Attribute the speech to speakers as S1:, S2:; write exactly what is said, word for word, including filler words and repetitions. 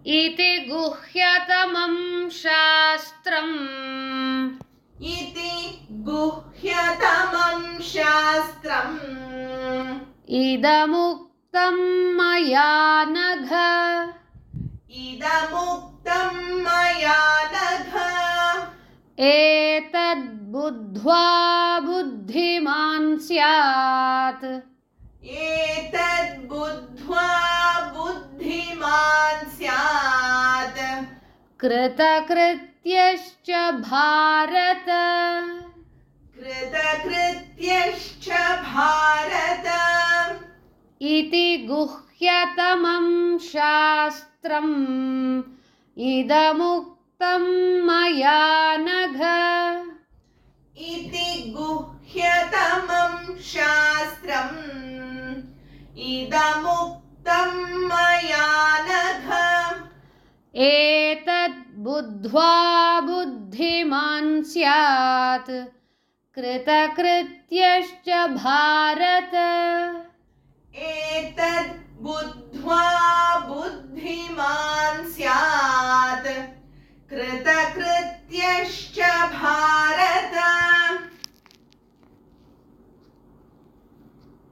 S1: इति गुह्यतमं शास्त्रम्
S2: इति गुह्यतमं शास्त्रम्
S1: इदमुक्तं मया नघ
S2: इदमुक्तं मया नघ
S1: एतद्बुद्ध्वा बुद्धिमान् स्यात्
S2: एतद्बुद्ध्वा बुद्धिमान् स्यात्
S1: कृतकृत्यश्च भारत
S2: कृतकृत्यश्च भारत
S1: इति गुह्यतमं शास्त्रम् इदमुक्तं मया नघ
S2: इति गुह्यतमं शास्त्रम् इदमुक्तं मया नघ
S1: एतद्बुद्ध्वा बुद्धिमान् स्यात् कृतकृत्यश्च भारत
S2: एतद्